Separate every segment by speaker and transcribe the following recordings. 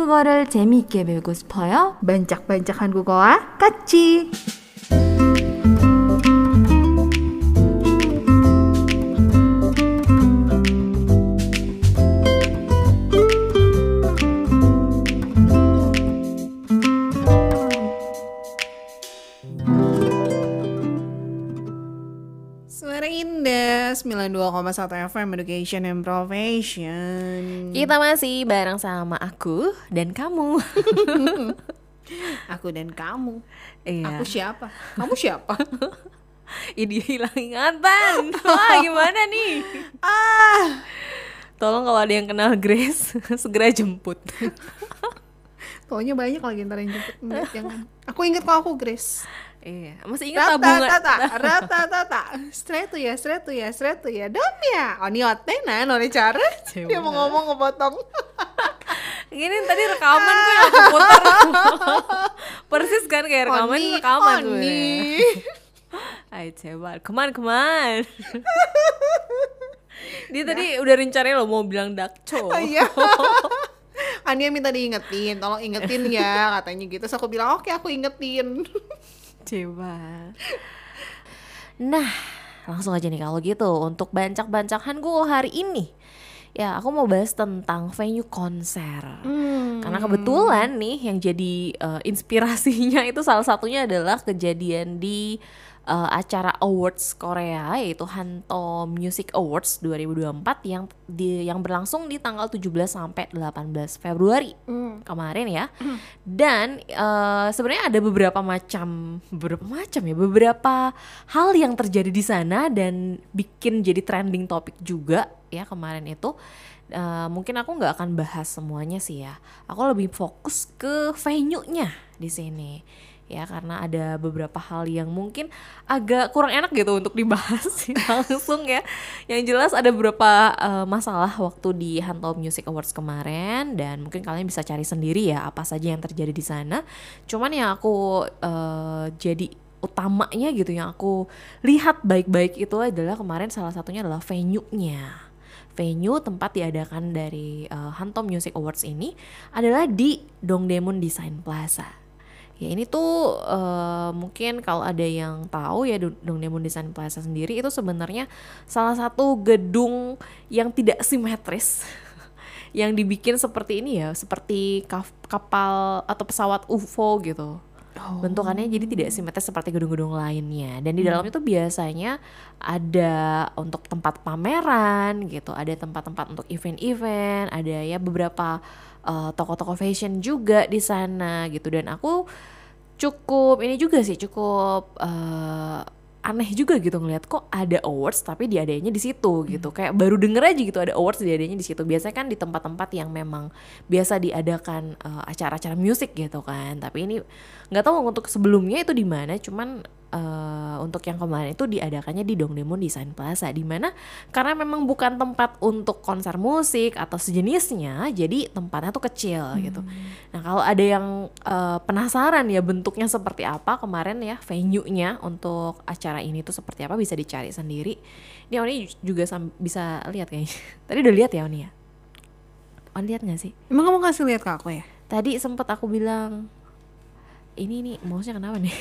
Speaker 1: 한국어를 재미있게 배우고 싶어요?
Speaker 2: 반짝반짝 한국어와 같이!
Speaker 3: Suara indah 92,1 FM Education and Profession.
Speaker 4: Kita masih bareng sama aku dan kamu.
Speaker 3: Aku dan kamu.
Speaker 4: Iya.
Speaker 3: Aku siapa? Kamu siapa?
Speaker 4: Ini hilang ingatan. Wah, gimana nih? Tolong kalau ada yang kenal Grace segera jemput.
Speaker 3: Pokoknya banyak lagi ntar yang jemput. Jangan. Aku inget kok aku Grace.
Speaker 4: Iya, masih ingat tabungan.
Speaker 3: Rata. Stretu ya. Dom ya. Oni otena, noni cara. Dia mau ngomong ngebotong.
Speaker 4: Gini tadi rekaman gue yang aku putar. Persis kan kayak rekaman gue. Ayo coba, keman. Dia tadi udah rencananya lo mau bilang dakco.
Speaker 3: Iya. Ania minta diingetin, tolong ingetin ya katanya gitu. Terus aku bilang oke, aku ingetin.
Speaker 4: Coba. Nah, langsung aja nih kalau gitu untuk bancak-bancakan gue hari ini. Ya, aku mau bahas tentang venue konser. Karena kebetulan nih yang jadi inspirasinya itu salah satunya adalah kejadian di acara awards Korea, yaitu Hanto Music Awards 2024 yang berlangsung di tanggal 17 sampai 18 Februari kemarin ya. Dan sebenarnya ada beberapa hal yang terjadi di sana dan bikin jadi trending topik juga ya kemarin itu. Mungkin aku nggak akan bahas semuanya sih ya. Aku lebih fokus ke venue-nya di sini. Ya karena ada beberapa hal yang mungkin agak kurang enak gitu untuk dibahas langsung ya. Yang jelas ada beberapa masalah waktu di Hanto Music Awards kemarin dan mungkin kalian bisa cari sendiri ya apa saja yang terjadi di sana. Cuman yang aku jadi utamanya gitu yang aku lihat baik-baik itu adalah kemarin salah satunya adalah venue-nya. Venue tempat diadakan dari Hanto Music Awards ini adalah di Dongdaemun Design Plaza. Ya ini tuh mungkin kalau ada yang tahu ya Dongdaemun Design Plaza sendiri itu sebenarnya salah satu gedung yang tidak simetris yang dibikin seperti ini ya, seperti kapal atau pesawat UFO gitu. Bentukannya jadi tidak simetris seperti gedung-gedung lainnya. Dan di dalamnya tuh biasanya ada untuk tempat pameran gitu, ada tempat-tempat untuk event-event, ada ya beberapa toko-toko fashion juga di sana gitu. Dan aku cukup aneh juga gitu ngeliat kok ada awards tapi diadainnya di situ gitu. Kayak baru denger aja gitu ada awards diadainnya di situ. Biasanya kan di tempat-tempat yang memang biasa diadakan acara-acara musik gitu kan. Tapi ini nggak tahu untuk sebelumnya itu di mana. Cuman untuk yang kemarin itu diadakannya di Dongdaemun Design Plaza, di mana karena memang bukan tempat untuk konser musik atau sejenisnya, jadi tempatnya tuh kecil gitu. Nah kalau ada yang penasaran ya bentuknya seperti apa kemarin ya venue-nya untuk acara ini tuh seperti apa, bisa dicari sendiri. Ini Oni juga bisa lihat kayaknya. Tadi udah lihat ya Oni ya? Oni lihat nggak sih?
Speaker 3: Emang kamu kasih lihat ke aku ya?
Speaker 4: Tadi sempet aku bilang ini nih mouse-nya kenapa nih?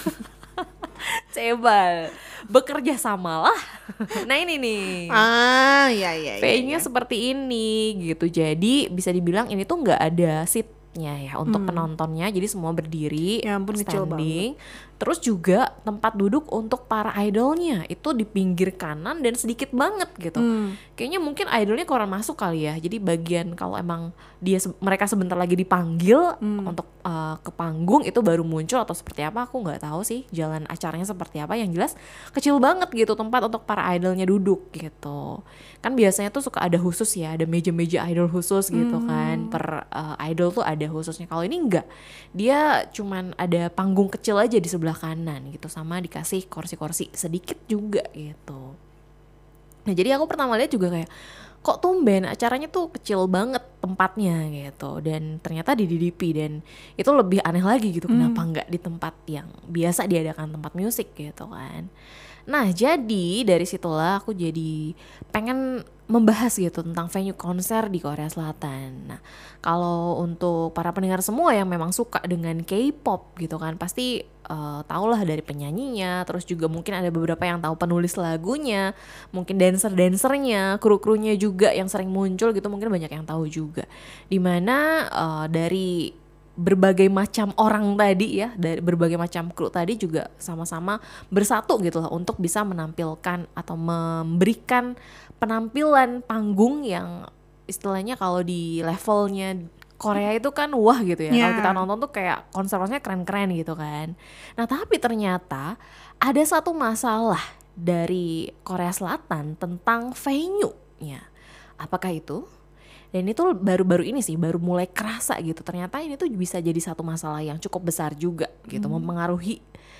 Speaker 4: Cebal, bekerja samalah. Nah ini nih.
Speaker 3: Iya.
Speaker 4: Venue seperti ini gitu. Jadi bisa dibilang ini tuh nggak ada seatnya ya untuk penontonnya. Jadi semua berdiri,
Speaker 3: ya ampun, kecil
Speaker 4: standing. Terus juga tempat duduk untuk para idolnya itu di pinggir kanan dan sedikit banget gitu. Kayaknya mungkin idolnya kurang masuk kali ya. Jadi bagian kalau emang mereka sebentar lagi dipanggil untuk ke panggung itu baru muncul atau seperti apa aku nggak tahu sih jalan acaranya seperti apa. Yang jelas kecil banget gitu tempat untuk para idolnya duduk gitu. Kan biasanya tuh suka ada khusus ya, ada meja-meja idol khusus gitu kan. Per idol tuh ada khususnya. Kalau ini enggak. Dia cuman ada panggung kecil aja di sebelah kanan gitu, sama dikasih kursi-kursi sedikit juga gitu. Nah jadi aku pertama lihat juga kayak kok tumben acaranya tuh kecil banget tempatnya gitu, dan ternyata di DDP, dan itu lebih aneh lagi gitu, kenapa nggak di tempat yang biasa diadakan tempat musik gitu kan. Nah jadi dari situlah aku jadi pengen membahas gitu tentang venue konser di Korea Selatan. Nah, kalau untuk para pendengar semua yang memang suka dengan K-pop gitu kan, pasti tahulah dari penyanyinya, terus juga mungkin ada beberapa yang tahu penulis lagunya, mungkin dancer-dancernya, kru-krunya juga yang sering muncul gitu, mungkin banyak yang tahu juga. Dimana dari berbagai macam orang tadi ya, dari berbagai macam kru tadi juga sama-sama bersatu gitu lah untuk bisa menampilkan atau memberikan penampilan panggung yang istilahnya kalau di levelnya Korea itu kan wah gitu ya. Kalau kita nonton tuh kayak konser-konsernya keren-keren gitu kan. Nah, tapi ternyata ada satu masalah dari Korea Selatan tentang venue-nya. Apakah itu? Dan itu baru-baru ini sih, baru mulai kerasa gitu. Ternyata ini tuh bisa jadi satu masalah yang cukup besar juga gitu, mempengaruhi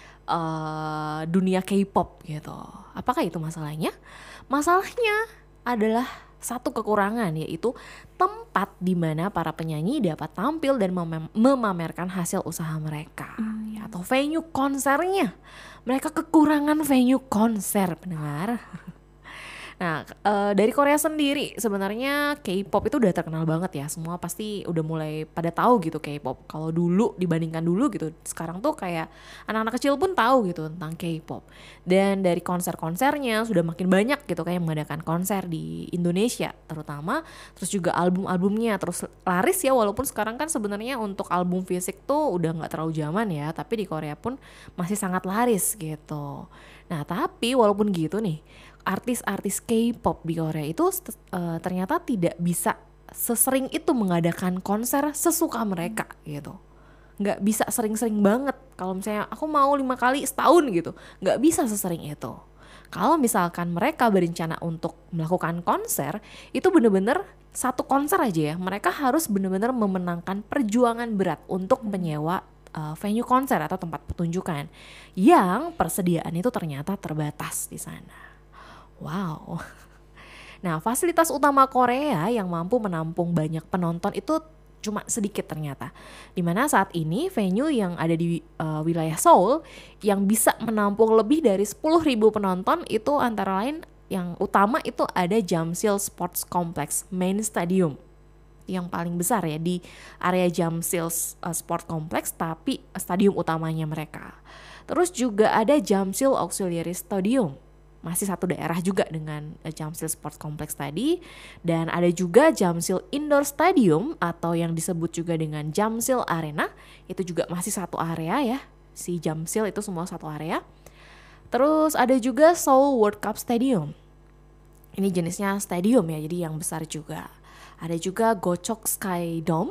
Speaker 4: dunia K-pop gitu. Apakah itu masalahnya? Masalahnya adalah satu kekurangan, yaitu tempat di mana para penyanyi dapat tampil dan memamerkan hasil usaha mereka, ya, atau venue konsernya. Mereka kekurangan venue konser, pendengar. Nah, dari Korea sendiri sebenarnya K-pop itu udah terkenal banget ya. Semua pasti udah mulai pada tahu gitu K-pop. Kalau dulu dibandingkan dulu gitu, sekarang tuh kayak anak-anak kecil pun tahu gitu tentang K-pop. Dan dari konser-konsernya sudah makin banyak gitu kayak mengadakan konser di Indonesia terutama. Terus juga album-albumnya terus laris ya, walaupun sekarang kan sebenarnya untuk album fisik tuh udah nggak terlalu zaman ya, tapi di Korea pun masih sangat laris gitu. Nah, tapi walaupun gitu nih, artis-artis K-pop di Korea itu ternyata tidak bisa sesering itu mengadakan konser sesuka mereka gitu. Nggak bisa sering-sering banget. Kalau misalnya aku mau 5 kali setahun gitu, nggak bisa sesering itu. Kalau misalkan mereka berencana untuk melakukan konser, itu bener-bener satu konser aja ya, mereka harus bener-bener memenangkan perjuangan berat untuk menyewa venue konser atau tempat pertunjukan yang persediaan itu ternyata terbatas di sana. Wow. Nah, fasilitas utama Korea yang mampu menampung banyak penonton itu cuma sedikit ternyata. Dimana saat ini venue yang ada di wilayah Seoul yang bisa menampung lebih dari 10.000 penonton itu antara lain yang utama itu ada Jamsil Sports Complex Main Stadium. Yang paling besar ya di area Jamsil Sport Complex, tapi stadium utamanya mereka. Terus juga ada Jamsil Auxiliary Stadium. Masih satu daerah juga dengan Jamsil Sports Complex tadi. Dan ada juga Jamsil Indoor Stadium atau yang disebut juga dengan Jamsil Arena. Itu juga masih satu area ya. Si Jamsil itu semua satu area. Terus ada juga Seoul World Cup Stadium. Ini jenisnya stadium ya, jadi yang besar juga. Ada juga Gochok Sky Dome.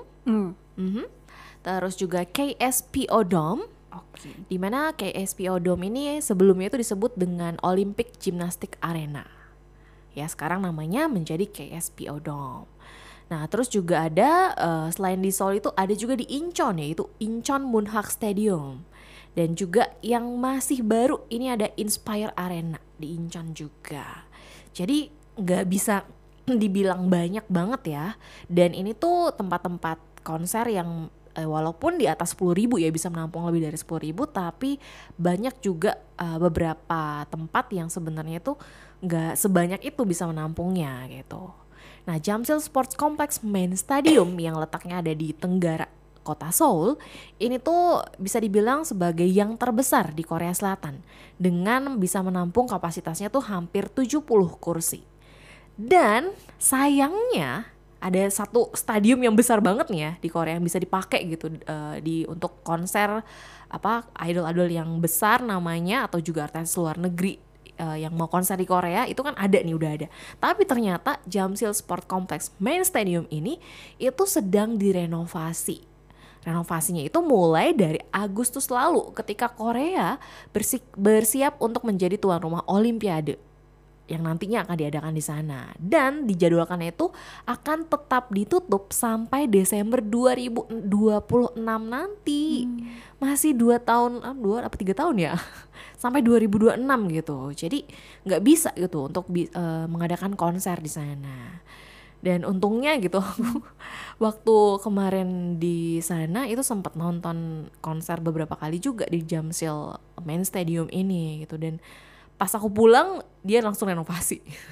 Speaker 4: Terus juga KSPO Dome. Di mana KSPO Dome ini sebelumnya itu disebut dengan Olympic Gymnastic Arena. Ya, sekarang namanya menjadi KSPO Dome. Nah, terus juga ada selain di Seoul itu ada juga di Incheon, yaitu Incheon Munhak Stadium. Dan juga yang masih baru ini ada Inspire Arena di Incheon juga. Jadi nggak bisa dibilang banyak banget ya. Dan ini tuh tempat-tempat konser yang walaupun di atas 10.000 ya, bisa menampung lebih dari 10.000, tapi banyak juga beberapa tempat yang sebenarnya itu nggak sebanyak itu bisa menampungnya gitu. Nah, Jamsil Sports Complex Main Stadium yang letaknya ada di tenggara kota Seoul, ini tuh bisa dibilang sebagai yang terbesar di Korea Selatan dengan bisa menampung kapasitasnya tuh hampir 70 kursi. Dan sayangnya ada satu stadium yang besar banget nih ya di Korea yang bisa dipakai gitu untuk konser idol-idol yang besar namanya, atau juga artis luar negeri yang mau konser di Korea itu kan ada nih, udah ada. Tapi ternyata Jamsil Sport Complex Main Stadium ini itu sedang direnovasi. Renovasinya itu mulai dari Agustus lalu ketika Korea bersiap untuk menjadi tuan rumah Olimpiade yang nantinya akan diadakan di sana, dan dijadwalkannya itu akan tetap ditutup sampai Desember 2026 nanti. Masih 2 tahun, 2 apa 3 tahun ya sampai 2026 gitu. Jadi nggak bisa gitu untuk mengadakan konser di sana. Dan untungnya gitu waktu kemarin di sana itu sempat nonton konser beberapa kali juga di Jamsil Main Stadium ini gitu. Dan pas aku pulang dia langsung renovasi.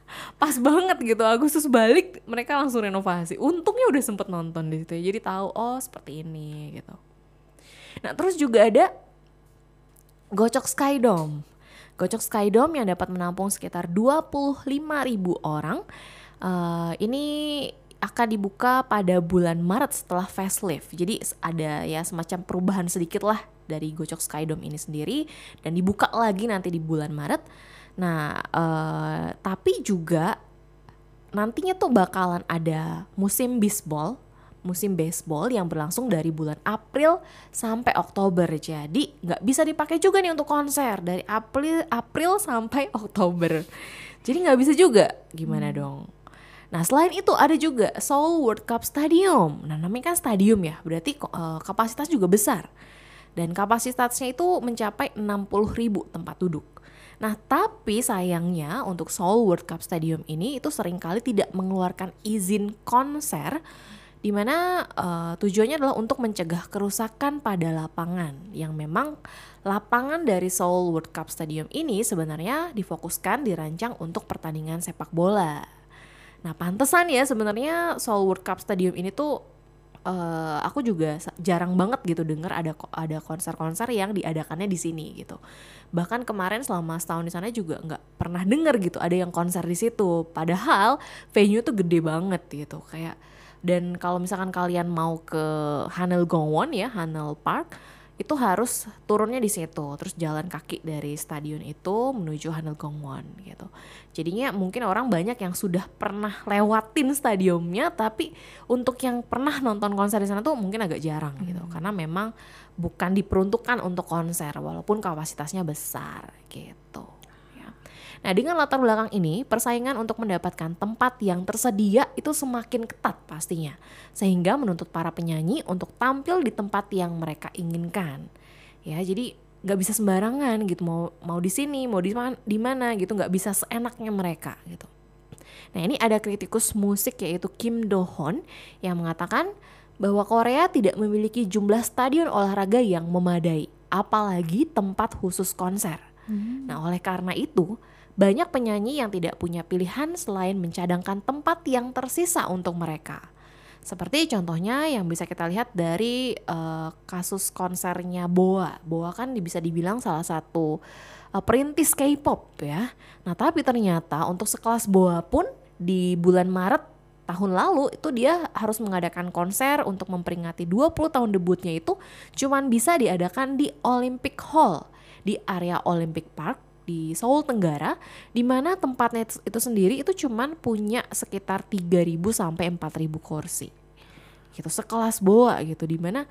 Speaker 4: pas banget gitu, Agustus balik mereka langsung renovasi. Untungnya udah sempet nonton di situ ya, jadi tahu oh seperti ini gitu. Nah terus juga ada Gocok Skydome. Gocok Skydome yang dapat menampung sekitar 25.000 orang. Ini akan dibuka pada bulan Maret setelah facelift. Jadi ada ya semacam perubahan sedikit lah dari Gocok Skydome ini sendiri, dan dibuka lagi nanti di bulan Maret. Nah tapi juga nantinya tuh bakalan ada musim baseball yang berlangsung dari bulan April sampai Oktober. Jadi nggak bisa dipakai juga nih untuk konser dari April sampai Oktober. Jadi nggak bisa juga, gimana dong? Nah selain itu ada juga Seoul World Cup Stadium. Nah namanya kan stadium ya, berarti kapasitas juga besar. Dan kapasitasnya itu mencapai 60.000 tempat duduk. Nah tapi sayangnya untuk Seoul World Cup Stadium ini itu seringkali tidak mengeluarkan izin konser, dimana tujuannya adalah untuk mencegah kerusakan pada lapangan. Yang memang lapangan dari Seoul World Cup Stadium ini sebenarnya difokuskan dirancang untuk pertandingan sepak bola. Nah pantesan ya sebenarnya Seoul World Cup Stadium ini tuh aku juga jarang banget gitu dengar ada konser-konser yang diadakannya di sini gitu. Bahkan kemarin selama setahun di sana juga nggak pernah dengar gitu ada yang konser di situ. Padahal venue tuh gede banget gitu kayak. Dan kalau misalkan kalian mau ke Hanel Gongwon ya, Hanel Park, itu harus turunnya di situ, terus jalan kaki dari stadion itu menuju Hanel Gongwon gitu. Jadinya mungkin orang banyak yang sudah pernah lewatin stadiumnya, tapi untuk yang pernah nonton konser di sana tuh mungkin agak jarang gitu, karena memang bukan diperuntukkan untuk konser walaupun kapasitasnya besar gitu. Nah dengan latar belakang ini, persaingan untuk mendapatkan tempat yang tersedia itu semakin ketat pastinya. Sehingga menuntut para penyanyi untuk tampil di tempat yang mereka inginkan. Ya jadi gak bisa sembarangan gitu, mau di sini, mau di mana gitu, gak bisa seenaknya mereka gitu. Nah ini ada kritikus musik yaitu Kim Do-hoon yang mengatakan bahwa Korea tidak memiliki jumlah stadion olahraga yang memadai, apalagi tempat khusus konser. Nah oleh karena itu, banyak penyanyi yang tidak punya pilihan selain mencadangkan tempat yang tersisa untuk mereka. Seperti contohnya yang bisa kita lihat dari kasus konsernya BoA. BoA kan bisa dibilang salah satu perintis K-pop ya. Nah tapi ternyata untuk sekelas BoA pun di bulan Maret tahun lalu itu dia harus mengadakan konser untuk memperingati 20 tahun debutnya itu cuman bisa diadakan di Olympic Hall di area Olympic Park di Seoul Tenggara, di mana tempatnya itu sendiri itu cuman punya sekitar 3.000 sampai 4.000 kursi. Gitu sekelas BoA gitu, di mana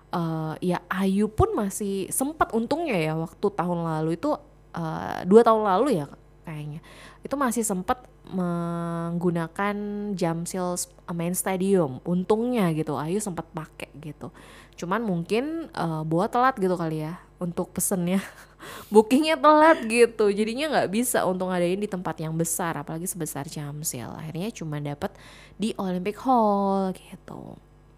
Speaker 4: ya IU pun masih sempat untungnya ya waktu tahun lalu itu 2 tahun lalu ya kayaknya. Itu masih sempat menggunakan Jamsil Main Stadium. Untungnya gitu IU sempat pakai gitu. Cuman mungkin BoA telat gitu kali ya untuk pesennya. Bookingnya telat gitu, jadinya nggak bisa untuk ngadain di tempat yang besar, apalagi sebesar Jamsil. Akhirnya cuma dapat di Olympic Hall gitu.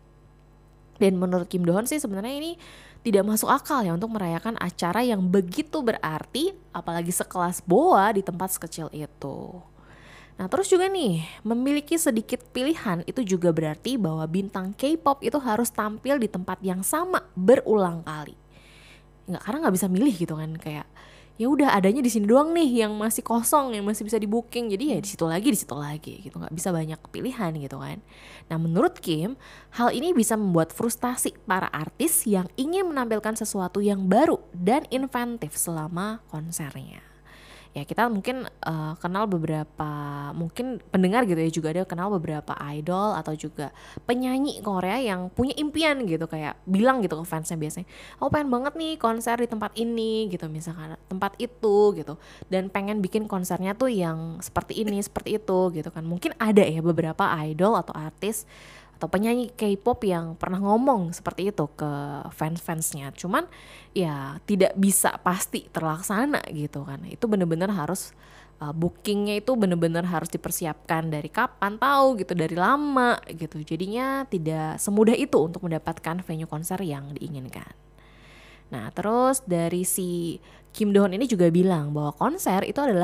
Speaker 4: Dan menurut Kim Do-hoon sih sebenarnya ini tidak masuk akal ya untuk merayakan acara yang begitu berarti, apalagi sekelas BoA di tempat sekecil itu. Nah terus juga nih, memiliki sedikit pilihan itu juga berarti bahwa bintang K-pop itu harus tampil di tempat yang sama berulang kali. Karena nggak bisa milih gitu kan, kayak ya udah adanya di sini doang nih yang masih kosong, yang masih bisa di booking, jadi ya di situ lagi gitu, nggak bisa banyak pilihan gitu kan. Nah menurut Kim, hal ini bisa membuat frustasi para artis yang ingin menampilkan sesuatu yang baru dan inventif selama konsernya. Ya kita mungkin kenal beberapa, mungkin pendengar gitu ya juga ada kenal beberapa idol atau juga penyanyi Korea yang punya impian gitu, kayak bilang gitu ke fansnya biasanya, aku pengen banget nih konser di tempat ini gitu, misalkan tempat itu gitu, dan pengen bikin konsernya tuh yang seperti ini seperti itu gitu kan. Mungkin ada ya beberapa idol atau artis atau penyanyi K-pop yang pernah ngomong seperti itu ke fans-fansnya, cuman ya tidak bisa pasti terlaksana gitu kan. Itu benar-benar harus bookingnya itu benar-benar harus dipersiapkan dari kapan tahu gitu, dari lama gitu. Jadinya tidak semudah itu untuk mendapatkan venue konser yang diinginkan. Nah terus dari si Kim Do-hoon ini juga bilang bahwa konser itu adalah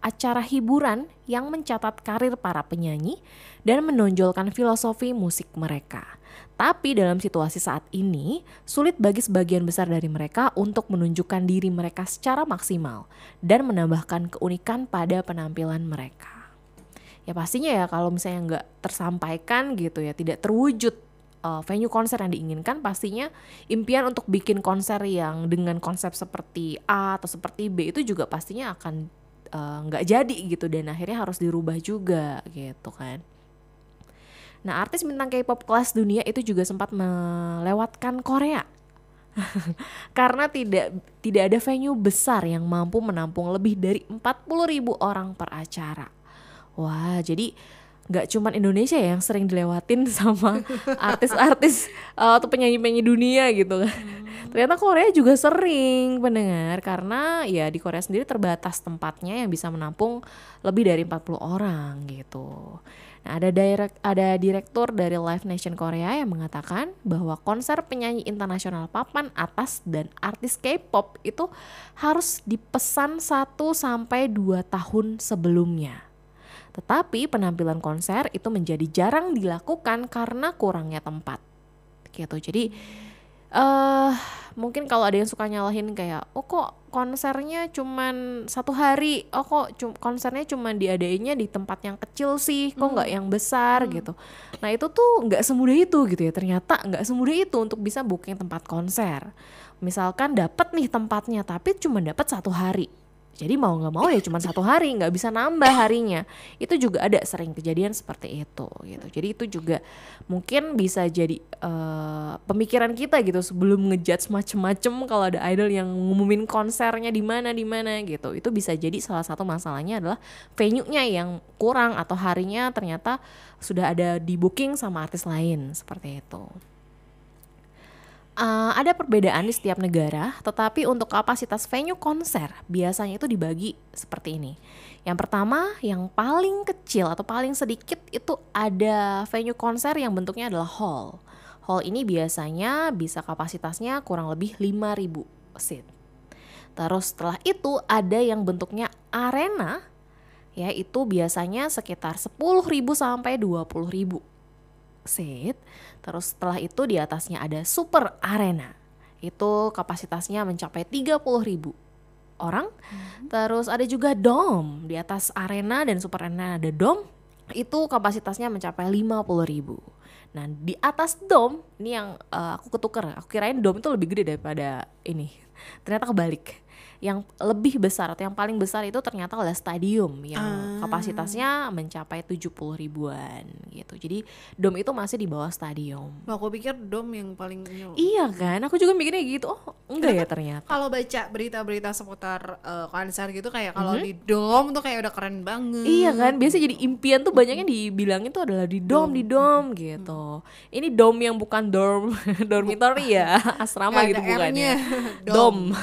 Speaker 4: acara hiburan yang mencatat karir para penyanyi dan menonjolkan filosofi musik mereka. Tapi dalam situasi saat ini, sulit bagi sebagian besar dari mereka untuk menunjukkan diri mereka secara maksimal dan menambahkan keunikan pada penampilan mereka. Ya pastinya ya kalau misalnya nggak tersampaikan gitu ya, tidak terwujud venue konser yang diinginkan, pastinya impian untuk bikin konser yang dengan konsep seperti A atau seperti B itu juga pastinya akan nggak jadi gitu, dan akhirnya harus dirubah juga gitu kan. Nah, artis bintang K-pop kelas dunia itu juga sempat melewatkan Korea karena tidak ada venue besar yang mampu menampung lebih dari 40.000 orang per acara. Wah, jadi nggak cuman Indonesia yang sering dilewatin sama artis-artis atau penyanyi-penyanyi dunia gitu kan. Ternyata Korea juga sering pendengar, karena ya di Korea sendiri terbatas tempatnya yang bisa menampung lebih dari 40 orang gitu. Nah, ada direktur dari Live Nation Korea yang mengatakan bahwa konser penyanyi internasional papan atas dan artis K-pop itu harus dipesan 1-2 tahun sebelumnya. Tetapi penampilan konser itu menjadi jarang dilakukan karena kurangnya tempat gitu. Jadi mungkin kalau ada yang suka nyalahin kayak, oh kok konsernya cuman 1 hari, oh kok konsernya cuman diadainnya di tempat yang kecil sih, kok nggak yang besar gitu. Nah itu tuh nggak semudah itu gitu ya, ternyata nggak semudah itu untuk bisa booking tempat konser. Misalkan dapat nih tempatnya tapi cuma dapat 1 hari, jadi mau nggak mau ya cuma 1 hari, nggak bisa nambah harinya. Itu juga ada sering kejadian seperti itu gitu. Jadi itu juga mungkin bisa jadi pemikiran kita gitu sebelum ngejudge macem-macem kalau ada idol yang ngumumin konsernya di mana gitu. Itu bisa jadi salah satu masalahnya adalah venue-nya yang kurang atau harinya ternyata sudah ada di booking sama artis lain seperti itu. Ada perbedaan di setiap negara, tetapi untuk kapasitas venue konser biasanya itu dibagi seperti ini. Yang pertama, yang paling kecil atau paling sedikit itu ada venue konser yang bentuknya adalah hall. Hall ini biasanya bisa kapasitasnya kurang lebih 5.000 seat. Terus setelah itu ada yang bentuknya arena, yaitu biasanya sekitar 10.000 sampai 20.000 seat. Terus setelah itu di atasnya ada super arena, itu kapasitasnya mencapai 30.000 orang. Terus ada juga dome, di atas arena dan super arena ada dome, itu kapasitasnya mencapai 50.000. Nah di atas dome ini yang aku ketuker, aku kirain dome itu lebih gede daripada ini, ternyata kebalik. Yang lebih besar atau yang paling besar itu ternyata adalah stadium yang kapasitasnya mencapai 70.000-an gitu. Jadi dome itu masih di bawah stadium.
Speaker 3: Aku pikir dome yang paling
Speaker 4: Iya kan, aku juga mikirnya gitu. Oh enggak ya ternyata.
Speaker 3: Kalau baca berita-berita seputar konser gitu kayak kalau di dome tuh kayak udah keren banget.
Speaker 4: Iya kan, biasa jadi impian tuh banyaknya dibilangin tuh adalah di dome gitu. Ini dome yang bukan dorm, dormitory ya, asrama gitu bukannya. Dome.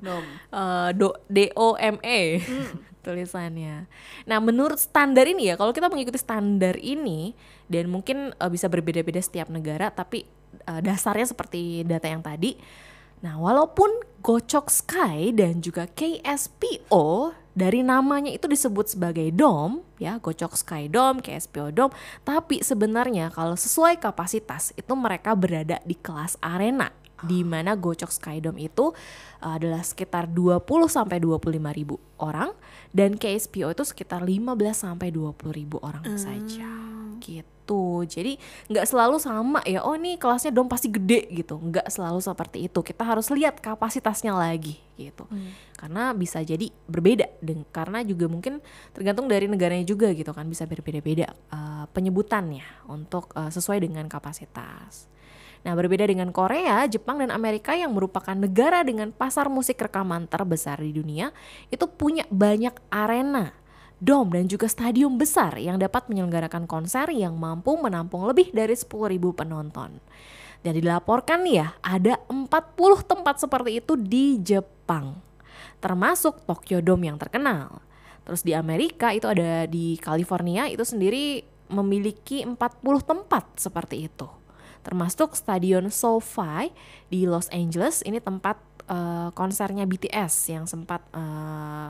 Speaker 4: DOME tulisannya. Nah menurut standar ini ya, kalau kita mengikuti standar ini, dan mungkin bisa berbeda-beda setiap negara, tapi dasarnya seperti data yang tadi. Nah walaupun Gojok Sky dan juga KSPO dari namanya itu disebut sebagai dome ya, Gojok Sky Dome, KSPO Dome, tapi sebenarnya kalau sesuai kapasitas itu mereka berada di kelas arena, di mana Gojok Sky Dome itu adalah sekitar 20 sampai 25.000 orang dan KSPO itu sekitar 15 sampai 20.000 orang saja. Gitu. Jadi nggak selalu sama ya, oh nih kelasnya dome pasti gede gitu. Nggak selalu seperti itu. Kita harus lihat kapasitasnya lagi gitu. Karena bisa jadi berbeda karena juga mungkin tergantung dari negaranya juga gitu kan, bisa berbeda-beda penyebutannya untuk sesuai dengan kapasitas. Nah berbeda dengan Korea, Jepang dan Amerika yang merupakan negara dengan pasar musik rekaman terbesar di dunia, itu punya banyak arena, dome dan juga stadium besar yang dapat menyelenggarakan konser yang mampu menampung lebih dari 10.000 penonton. Dan dilaporkan nih ya, ada 40 tempat seperti itu di Jepang, termasuk Tokyo Dome yang terkenal. Terus di Amerika itu ada di California itu sendiri memiliki 40 tempat seperti itu. Termasuk Stadion SoFi di Los Angeles, ini tempat konsernya BTS yang sempat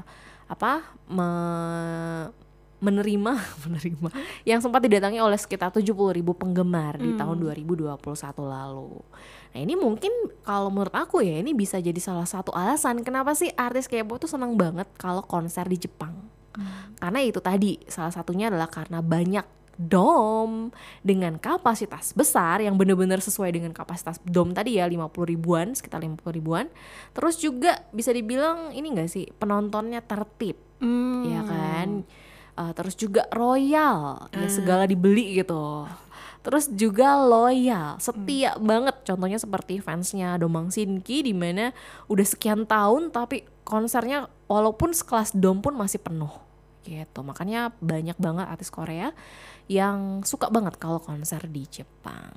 Speaker 4: menerima yang sempat didatangi oleh sekitar 70.000 penggemar di tahun 2021 lalu. Nah ini mungkin kalau menurut aku ya, ini bisa jadi salah satu alasan kenapa sih artis K-pop tuh seneng banget kalau konser di Jepang. Karena itu tadi, salah satunya adalah karena banyak dom dengan kapasitas besar yang benar-benar sesuai dengan kapasitas dom tadi ya, 50 ribuan, sekitar 50 ribuan. Terus juga bisa dibilang ini gak sih, penontonnya tertib, ya kan? Terus juga royal, ya segala dibeli gitu. Terus juga loyal, setia banget. Contohnya seperti fansnya Domang Shinki, di mana udah sekian tahun tapi konsernya walaupun sekelas dom pun masih penuh gitu. Makanya banyak banget artis Korea yang suka banget kalau konser di Jepang.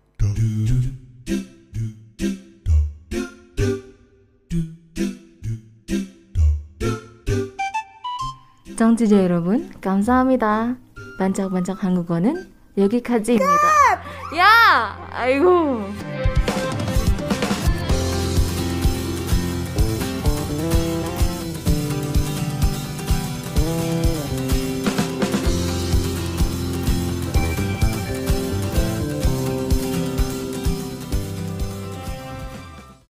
Speaker 1: 청취자 여러분, 감사합니다. 반짝반짝 한국어는 여기까지입니다. 야! 아이고.